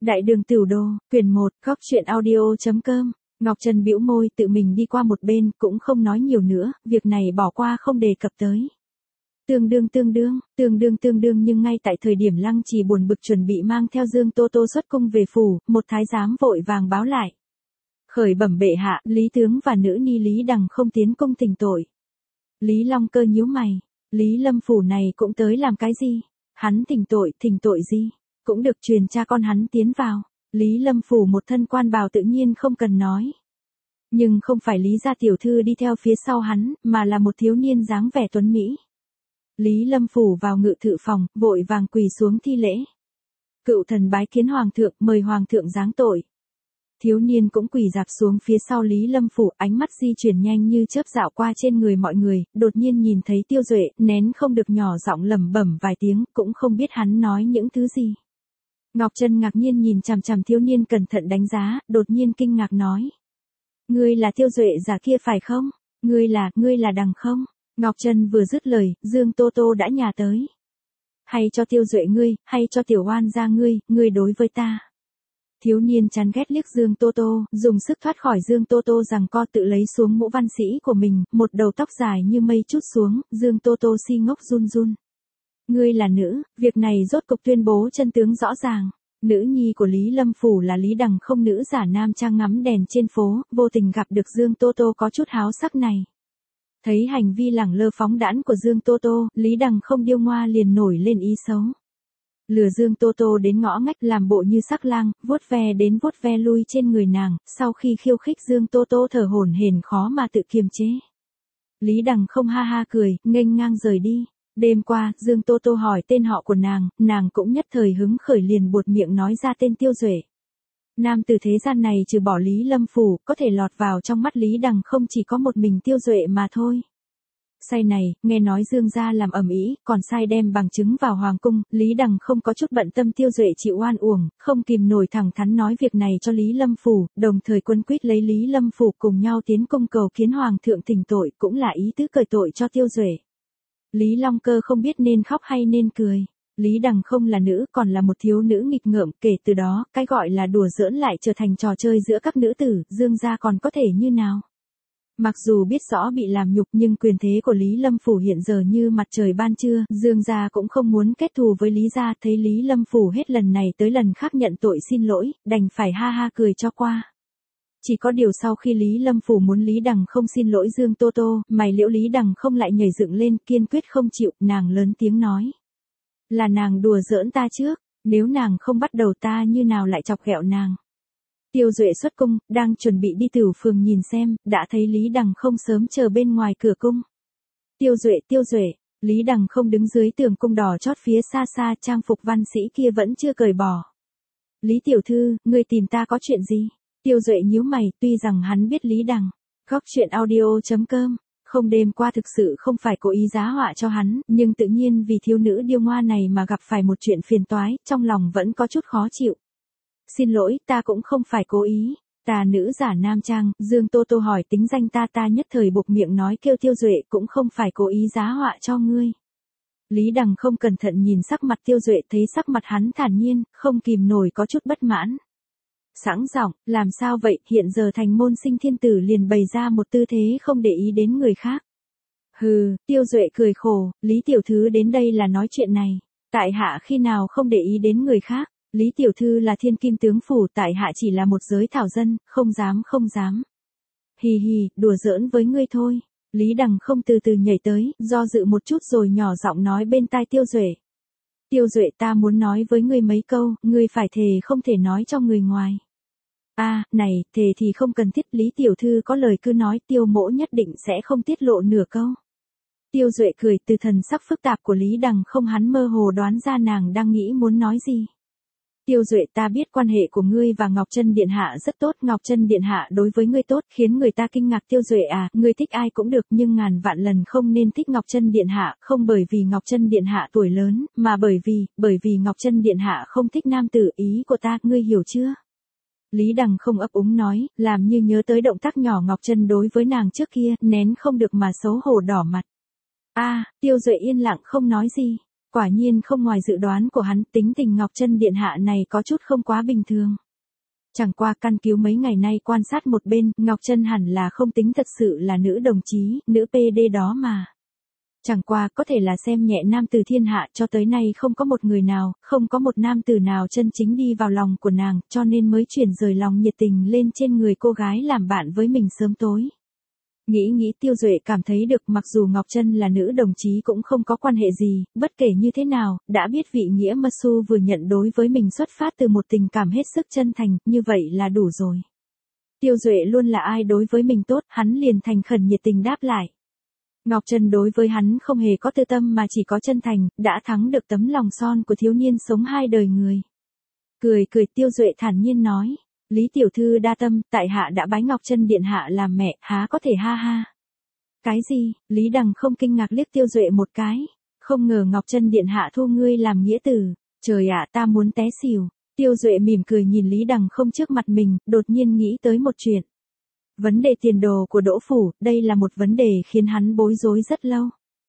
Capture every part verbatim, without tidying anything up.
Đại đường Tửu Đô, quyển một, góc truyện audio.com. Ngọc Trân bĩu môi tự mình đi qua một bên, cũng không nói nhiều nữa, việc này bỏ qua không đề cập tới. Tương đương tương đương, tương đương tương đương nhưng ngay tại thời điểm Lăng Trì buồn bực chuẩn bị mang theo Dương Tô Tô xuất cung về phủ, một thái giám vội vàng báo lại. Khởi bẩm bệ hạ, Lý Tướng và nữ ni Lý Đằng không tiến cung thỉnh tội. Lý Long Cơ nhíu mày, Lý Lâm phủ này cũng tới làm cái gì? Hắn thỉnh tội, thỉnh tội gì? Cũng được truyền cha con hắn tiến vào. Lý Lâm phủ một thân quan bào tự nhiên không cần nói. Nhưng không phải Lý gia tiểu thư đi theo phía sau hắn, mà là một thiếu niên dáng vẻ tuấn mỹ. Lý Lâm phủ vào ngự thự phòng, vội vàng quỳ xuống thi lễ. Cựu thần bái kiến hoàng thượng, mời hoàng thượng giáng tội. Thiếu niên cũng quỳ dạp xuống phía sau Lý Lâm phủ, ánh mắt di chuyển nhanh như chớp dạo qua trên người mọi người, đột nhiên nhìn thấy Tiêu Duệ, nén không được nhỏ giọng lẩm bẩm vài tiếng, cũng không biết hắn nói những thứ gì. Ngọc Trân ngạc nhiên nhìn chằm chằm thiếu niên cẩn thận đánh giá, đột nhiên kinh ngạc nói. Ngươi là Tiêu Duệ giả kia phải không? Ngươi là, ngươi là Đằng không? Ngọc Trân vừa dứt lời, Dương Tô Tô đã nhào tới. Hay cho Tiêu Duệ ngươi, hay cho Tiểu Oan gia ngươi, ngươi đối với ta. Thiếu niên chán ghét liếc Dương Tô Tô, dùng sức thoát khỏi Dương Tô Tô rằng co tự lấy xuống mũ văn sĩ của mình, một đầu tóc dài như mây chút xuống, Dương Tô Tô si ngốc run run. Ngươi là nữ, việc này rốt cục tuyên bố chân tướng rõ ràng. Nữ nhi của Lý Lâm phủ là Lý Đằng không nữ giả nam trang ngắm đèn trên phố, vô tình gặp được Dương Tô Tô có chút háo sắc này. Thấy hành vi lẳng lơ phóng đãng của Dương Tô Tô, Lý Đằng không điêu ngoa liền nổi lên ý xấu. Lừa Dương Tô Tô đến ngõ ngách làm bộ như sắc lang, vuốt ve đến vuốt ve lui trên người nàng, sau khi khiêu khích Dương Tô Tô thở hổn hển khó mà tự kiềm chế. Lý Đằng không ha ha cười, nghênh ngang rời đi. Đêm qua, Dương Tô Tô hỏi tên họ của nàng, nàng cũng nhất thời hứng khởi liền buột miệng nói ra tên Tiêu Duệ. Nam tử thế gian này trừ bỏ Lý Lâm phủ, có thể lọt vào trong mắt Lý Đằng không chỉ có một mình Tiêu Duệ mà thôi. Say này, nghe nói Dương gia làm ầm ĩ, còn sai đem bằng chứng vào hoàng cung, Lý Đằng không có chút bận tâm Tiêu Duệ chịu oan uổng, không kìm nổi thẳng thắn nói việc này cho Lý Lâm phủ, đồng thời quân quyết lấy Lý Lâm phủ cùng nhau tiến cung cầu kiến hoàng thượng thỉnh tội, cũng là ý tứ cởi tội cho Tiêu Duệ. Lý Long Cơ không biết nên khóc hay nên cười. Lý Đằng không là nữ còn là một thiếu nữ nghịch ngợm, kể từ đó, cái gọi là đùa giỡn lại trở thành trò chơi giữa các nữ tử, Dương gia còn có thể như nào. Mặc dù biết rõ bị làm nhục nhưng quyền thế của Lý Lâm phủ hiện giờ như mặt trời ban trưa, Dương gia cũng không muốn kết thù với Lý gia, thấy Lý Lâm phủ hết lần này tới lần khác nhận tội xin lỗi, đành phải ha ha cười cho qua. Chỉ có điều sau khi Lý Lâm phủ muốn Lý Đằng không xin lỗi Dương Tô Tô, mày liễu Lý Đằng không lại nhảy dựng lên, kiên quyết không chịu, nàng lớn tiếng nói. Là nàng đùa giỡn ta trước, nếu nàng không bắt đầu ta như nào lại chọc ghẹo nàng. Tiêu Duệ xuất cung, đang chuẩn bị đi Tửu phường nhìn xem, đã thấy Lý Đằng không sớm chờ bên ngoài cửa cung. Tiêu Duệ, Tiêu Duệ, Lý Đằng không đứng dưới tường cung đỏ chót phía xa xa, trang phục văn sĩ kia vẫn chưa cởi bỏ. Lý tiểu thư, ngươi tìm ta có chuyện gì? Tiêu Duệ nhíu mày, tuy rằng hắn biết Lý Đằng. Góc truyện audio.com. Không đêm qua thực sự không phải cố ý giá họa cho hắn, nhưng tự nhiên vì thiếu nữ điêu ngoa này mà gặp phải một chuyện phiền toái, trong lòng vẫn có chút khó chịu. Xin lỗi, ta cũng không phải cố ý. Ta nữ giả nam trang, Dương Tô Tô hỏi tính danh ta ta nhất thời buộc miệng nói kêu Tiêu Duệ cũng không phải cố ý giá họa cho ngươi. Lý Đằng không cẩn thận nhìn sắc mặt Tiêu Duệ thấy sắc mặt hắn thản nhiên, không kìm nổi có chút bất mãn. Sẵn giọng, làm sao vậy, hiện giờ thành môn sinh thiên tử liền bày ra một tư thế không để ý đến người khác. Hừ, Tiêu Duệ cười khổ, Lý tiểu thư đến đây là nói chuyện này, tại hạ khi nào không để ý đến người khác, Lý tiểu thư là thiên kim tướng phủ, tại hạ chỉ là một giới thảo dân, không dám không dám. Hì hì, đùa giỡn với ngươi thôi. Lý Đằng không từ từ nhảy tới, do dự một chút rồi nhỏ giọng nói bên tai Tiêu Duệ. Tiêu Duệ ta muốn nói với ngươi mấy câu, ngươi phải thề không thể nói cho người ngoài. A, à, này, thề thì không cần thiết, Lý tiểu thư có lời cứ nói, Tiêu mỗ nhất định sẽ không tiết lộ nửa câu. Tiêu Duệ cười, từ thần sắc phức tạp của Lý Đằng không hắn mơ hồ đoán ra nàng đang nghĩ muốn nói gì. Tiêu Duệ ta biết quan hệ của ngươi và Ngọc Trân Điện Hạ rất tốt, Ngọc Trân Điện Hạ đối với ngươi tốt khiến người ta kinh ngạc. Tiêu Duệ à, ngươi thích ai cũng được nhưng ngàn vạn lần không nên thích Ngọc Trân Điện Hạ, không bởi vì Ngọc Trân Điện Hạ tuổi lớn, mà bởi vì, bởi vì Ngọc Trân Điện Hạ không thích nam tử, ý của ta, ngươi hiểu chưa? Lý Đằng không ấp úng nói, làm như nhớ tới động tác nhỏ Ngọc Trân đối với nàng trước kia, nén không được mà xấu hổ đỏ mặt. A, à, Tiêu Duệ yên lặng không nói gì. Quả nhiên không ngoài dự đoán của hắn, tính tình Ngọc Chân điện hạ này có chút không quá bình thường. Chẳng qua căn cứu mấy ngày nay quan sát một bên, Ngọc Chân hẳn là không tính thật sự là nữ đồng chí, nữ pê đê đó mà. Chẳng qua có thể là xem nhẹ nam tử thiên hạ, cho tới nay không có một người nào, không có một nam tử nào chân chính đi vào lòng của nàng, cho nên mới chuyển rời lòng nhiệt tình lên trên người cô gái làm bạn với mình sớm tối. Nghĩ nghĩ Tiêu Duệ cảm thấy được, mặc dù Ngọc Chân là nữ đồng chí cũng không có quan hệ gì, bất kể như thế nào, đã biết vị nghĩa mật su vừa nhận đối với mình xuất phát từ một tình cảm hết sức chân thành, như vậy là đủ rồi. Tiêu Duệ luôn là ai đối với mình tốt, hắn liền thành khẩn nhiệt tình đáp lại. Ngọc Chân đối với hắn không hề có tư tâm mà chỉ có chân thành, đã thắng được tấm lòng son của thiếu niên sống hai đời người. Cười cười Tiêu Duệ thản nhiên nói, Lý tiểu thư đa tâm, tại hạ đã bái Ngọc Chân điện hạ làm mẹ, há có thể ha ha. Cái gì? Lý Đằng không kinh ngạc liếc Tiêu Duệ một cái, không ngờ Ngọc Chân điện hạ thu ngươi làm nghĩa tử, trời ạ ta muốn té xỉu. Tiêu Duệ mỉm cười nhìn Lý Đằng không trước mặt mình, đột nhiên nghĩ tới một chuyện. Vấn đề tiền đồ của Đỗ Phủ, đây là một vấn đề khiến hắn bối rối rất lâu.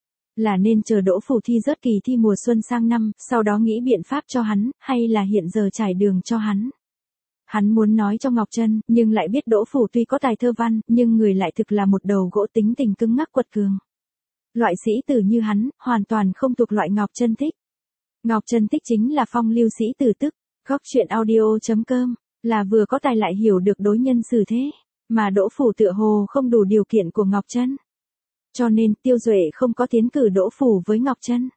Là nên chờ Đỗ Phủ thi rớt kỳ thi mùa xuân sang năm, sau đó nghĩ biện pháp cho hắn, hay là hiện giờ trải đường cho hắn. Hắn muốn nói cho Ngọc Chân, nhưng lại biết Đỗ Phủ tuy có tài thơ văn, nhưng người lại thực là một đầu gỗ tính tình cứng ngắc quật cường. Loại sĩ tử như hắn, hoàn toàn không thuộc loại Ngọc Chân thích. Ngọc Chân thích chính là phong lưu sĩ tử tức, góc truyện audio chấm com, là vừa có tài lại hiểu được đối nhân xử thế. Mà Đỗ Phủ tựa hồ không đủ điều kiện của Ngọc Chân. Cho nên Tiêu Duệ không có tiến cử Đỗ Phủ với Ngọc Chân.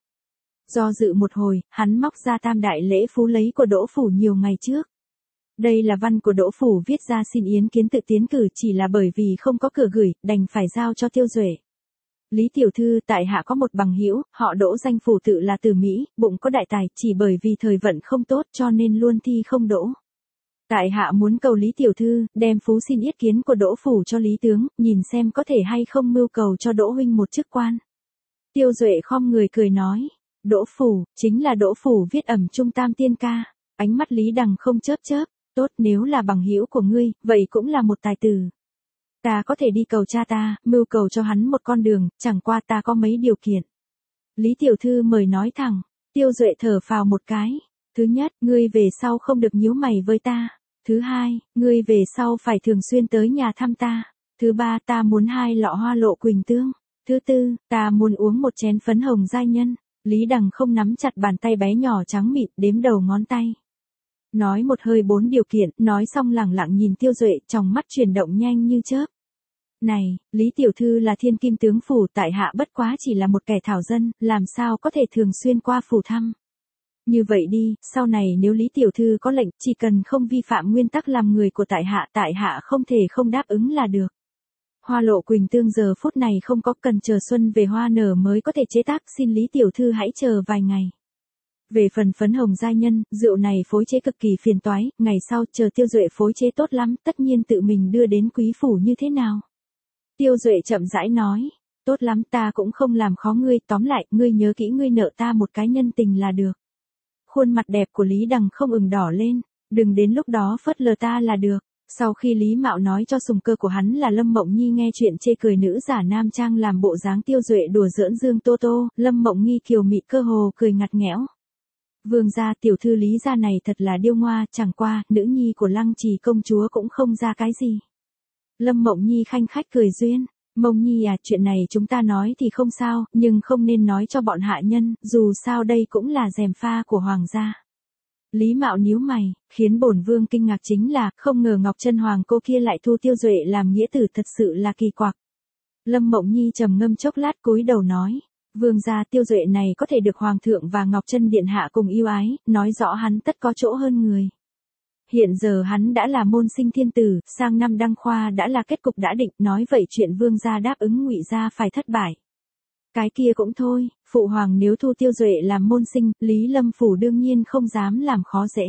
Do dự một hồi, hắn móc ra tam đại lễ phú lấy của Đỗ Phủ nhiều ngày trước. Đây là văn của Đỗ Phủ viết ra xin yến kiến tự tiến cử, chỉ là bởi vì không có cửa gửi, đành phải giao cho Tiêu Duệ. Lý tiểu thư, tại hạ có một bằng hữu, họ Đỗ, danh phủ tự là Từ Mỹ, bụng có đại tài, chỉ bởi vì thời vận không tốt cho nên luôn thi không đỗ. Tại hạ muốn cầu Lý tiểu thư, đem phú xin yết kiến của Đỗ Phủ cho Lý tướng, nhìn xem có thể hay không mưu cầu cho Đỗ huynh một chức quan. Tiêu Duệ khom người cười nói, Đỗ Phủ, chính là Đỗ Phủ viết ẩm trung tam tiên ca. Ánh mắt Lý Đằng không chớp chớp, tốt, nếu là bằng hữu của ngươi, vậy cũng là một tài tử. Ta có thể đi cầu cha ta, mưu cầu cho hắn một con đường, chẳng qua ta có mấy điều kiện. Lý tiểu thư mời nói thẳng. Tiêu Duệ thở phào một cái. Thứ nhất, ngươi về sau không được nhíu mày với ta. Thứ hai, ngươi về sau phải thường xuyên tới nhà thăm ta. Thứ ba, ta muốn hai lọ hoa lộ quỳnh tương. Thứ tư, ta muốn uống một chén phấn hồng giai nhân. Lý Đằng không nắm chặt bàn tay bé nhỏ trắng mịn, đếm đầu ngón tay. Nói một hơi bốn điều kiện, nói xong lẳng lặng nhìn Tiêu Duệ, trong mắt chuyển động nhanh như chớp. Này, Lý tiểu thư là thiên kim tướng phủ, tại hạ bất quá chỉ là một kẻ thảo dân, làm sao có thể thường xuyên qua phủ thăm. Như vậy đi, sau này nếu Lý tiểu thư có lệnh, chỉ cần không vi phạm nguyên tắc làm người của tại hạ, tại hạ không thể không đáp ứng là được. Hoa lộ quỳnh tương giờ phút này không có, cần chờ xuân về hoa nở mới có thể chế tác, xin Lý tiểu thư hãy chờ vài ngày. Về phần phấn hồng giai nhân, rượu này phối chế cực kỳ phiền toái, ngày sau chờ Tiêu Duệ phối chế tốt lắm, tất nhiên tự mình đưa đến quý phủ như thế nào. Tiêu Duệ chậm rãi nói, tốt lắm, ta cũng không làm khó ngươi, tóm lại, ngươi nhớ kỹ ngươi nợ ta một cái nhân tình là được. Khuôn mặt đẹp của Lý Đằng không ửng đỏ lên, đừng đến lúc đó phớt lờ ta là được. Sau khi Lý Mạo nói cho sùng cơ của hắn là Lâm Mộng Nhi nghe chuyện chê cười nữ giả nam trang làm bộ dáng Tiêu Duệ đùa giỡn Dương Tô Tô, Lâm Mộng Nhi kiều mị cơ hồ cười ngặt nghẽo. Vương gia, tiểu thư Lý gia này thật là điêu ngoa, chẳng qua, nữ nhi của Lăng Trì công chúa cũng không ra cái gì. Lâm Mộng Nhi khanh khách cười duyên, Mộng Nhi à, chuyện này chúng ta nói thì không sao, nhưng không nên nói cho bọn hạ nhân, dù sao đây cũng là gièm pha của hoàng gia. Lý Mạo nhíu mày, khiến bổn vương kinh ngạc chính là, không ngờ Ngọc Chân hoàng cô kia lại thu Tiêu Duệ làm nghĩa tử, thật sự là kỳ quặc. Lâm Mộng Nhi trầm ngâm chốc lát cúi đầu nói, vương gia, Tiêu Duệ này có thể được hoàng thượng và Ngọc Chân điện hạ cùng yêu ái, nói rõ hắn tất có chỗ hơn người. Hiện giờ hắn đã là môn sinh thiên tử, sang năm đăng khoa đã là kết cục đã định, nói vậy chuyện vương gia đáp ứng Ngụy gia phải thất bại. Cái kia cũng thôi, phụ hoàng nếu thu Tiêu Duệ làm môn sinh, Lý Lâm phủ đương nhiên không dám làm khó dễ.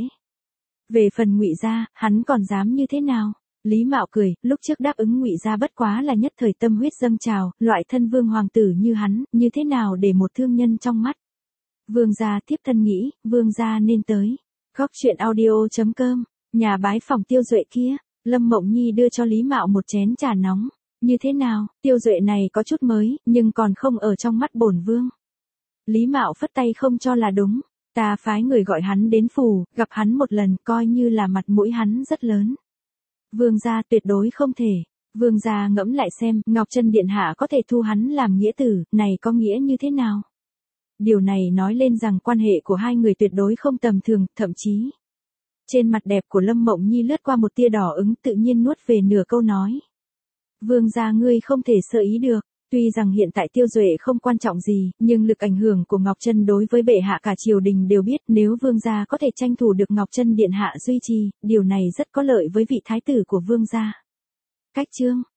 Về phần Ngụy gia, hắn còn dám như thế nào? Lý Mạo cười, lúc trước đáp ứng Ngụy gia bất quá là nhất thời tâm huyết dâng trào, loại thân vương hoàng tử như hắn, như thế nào để một thương nhân trong mắt. Vương gia tiếp thân nghĩ, vương gia nên tới. Góc truyện audio chấm com, nhà bái phòng Tiêu Duệ kia, Lâm Mộng Nhi đưa cho Lý Mạo một chén trà nóng. Như thế nào, Tiêu Duệ này có chút mới, nhưng còn không ở trong mắt bổn vương. Lý Mạo phất tay không cho là đúng. Ta phái người gọi hắn đến phủ, gặp hắn một lần coi như là mặt mũi hắn rất lớn. Vương gia tuyệt đối không thể. Vương gia ngẫm lại xem, Ngọc Trân điện hạ có thể thu hắn làm nghĩa tử, này có nghĩa như thế nào? Điều này nói lên rằng quan hệ của hai người tuyệt đối không tầm thường, thậm chí. Trên mặt đẹp của Lâm Mộng Nhi lướt qua một tia đỏ ứng, tự nhiên nuốt về nửa câu nói. Vương gia ngươi không thể sơ ý được. Tuy rằng hiện tại Tiêu Duệ không quan trọng gì, nhưng lực ảnh hưởng của Ngọc Trân đối với bệ hạ cả triều đình đều biết, nếu vương gia có thể tranh thủ được Ngọc Trân điện hạ duy trì, điều này rất có lợi với vị thái tử của vương gia. Cách chương